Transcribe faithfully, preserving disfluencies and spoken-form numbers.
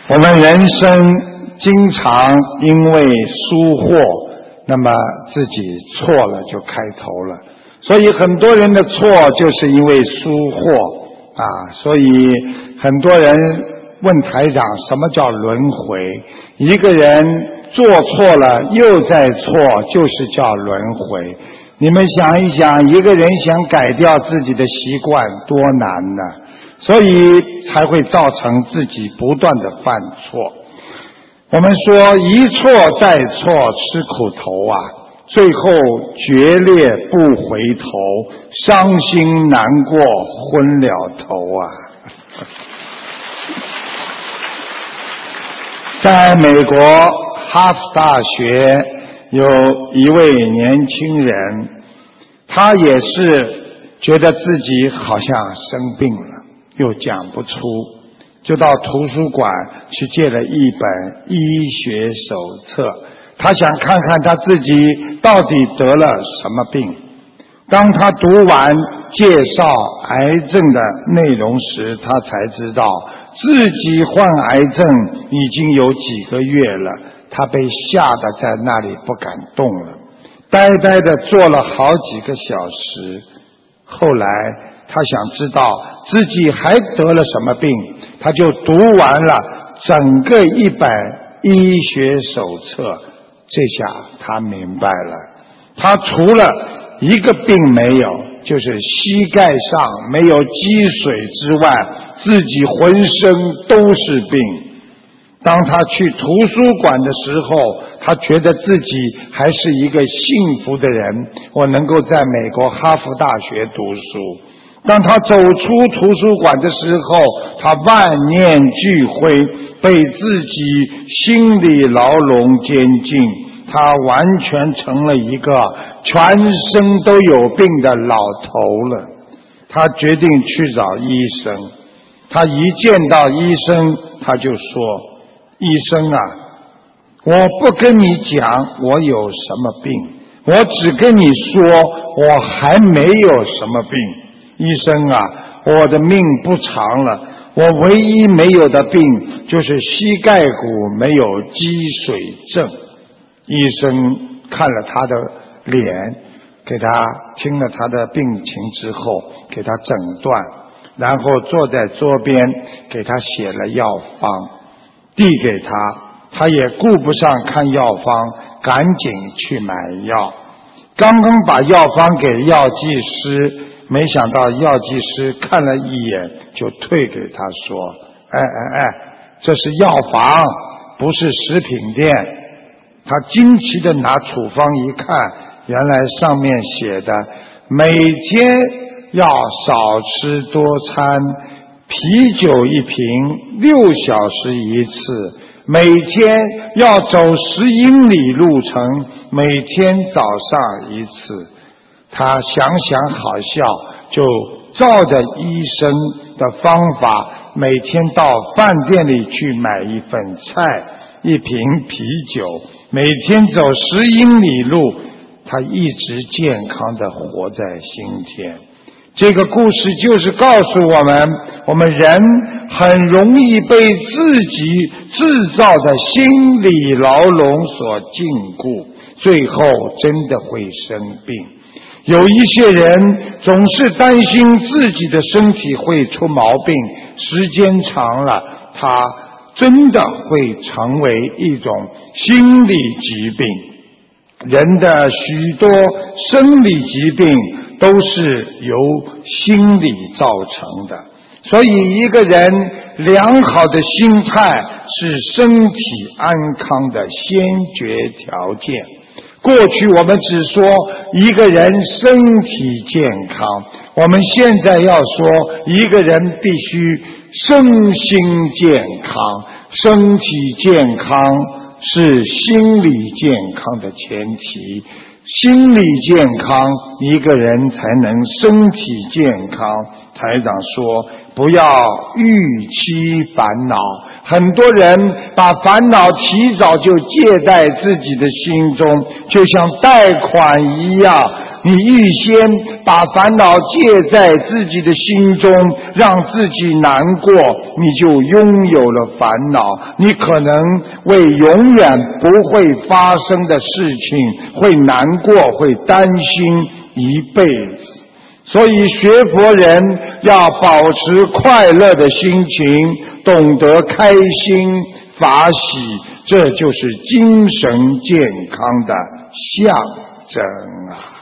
我们人生经常因为疏忽，那么自己错了就开头了，所以很多人的错就是因为疏忽啊，所以很多人问台长什么叫轮回，一个人做错了又在错，就是叫轮回。你们想一想，一个人想改掉自己的习惯多难呢？所以才会造成自己不断的犯错。我们说一错再错吃苦头啊，最后决裂不回头，伤心难过昏了头啊。在美国哈佛大学有一位年轻人，他也是觉得自己好像生病了，又讲不出，就到图书馆去借了一本医学手册，他想看看他自己到底得了什么病。当他读完介绍癌症的内容时，他才知道自己患癌症已经有几个月了，他被吓得在那里不敢动了，呆呆地坐了好几个小时。后来他想知道自己还得了什么病，他就读完了整个一本医学手册。这下他明白了，他除了一个病没有，就是膝盖上没有积水之外，自己浑身都是病。当他去图书馆的时候，他觉得自己还是一个幸福的人，我能够在美国哈佛大学读书。当他走出图书馆的时候，他万念俱灰，被自己心理牢笼监禁，他完全成了一个全身都有病的老头了。他决定去找医生，他一见到医生，他就说，医生啊，我不跟你讲我有什么病，我只跟你说我还没有什么病。医生啊，我的命不长了，我唯一没有的病就是膝盖骨没有积水症。医生看了他的脸，给他听了他的病情之后，给他诊断，然后坐在桌边给他写了药方，递给他，他也顾不上看药方，赶紧去买药。刚刚把药方给药剂师，没想到药剂师看了一眼就退给他说，哎哎哎，这是药房，不是食品店。他惊奇地拿处方一看，原来上面写的每天要少吃多餐，啤酒一瓶，六小时一次，每天要走十英里路程，每天早上一次。他想想好笑，就照着医生的方法，每天到饭店里去买一份菜，一瓶啤酒，每天走十英里路，他一直健康地活在今天。这个故事就是告诉我们，我们人很容易被自己制造的心理牢笼所禁锢，最后真的会生病。有一些人总是担心自己的身体会出毛病，时间长了，他真的会成为一种心理疾病。人的许多生理疾病都是由心理造成的，所以一个人良好的心态是身体安康的先决条件。过去我们只说一个人身体健康，我们现在要说一个人必须身心健康。身体健康是心理健康的前提，心理健康一个人才能身体健康。台长说不要预期烦恼，很多人把烦恼提早就借在自己的心中，就像贷款一样， 你预先把烦恼戒在自己的心中，让自己难过，你就拥有了烦恼。你可能为永远不会发生的事情会难过，会担心一辈子。所以学佛人要保持快乐的心情，懂得开心法喜，这就是精神健康的象征啊。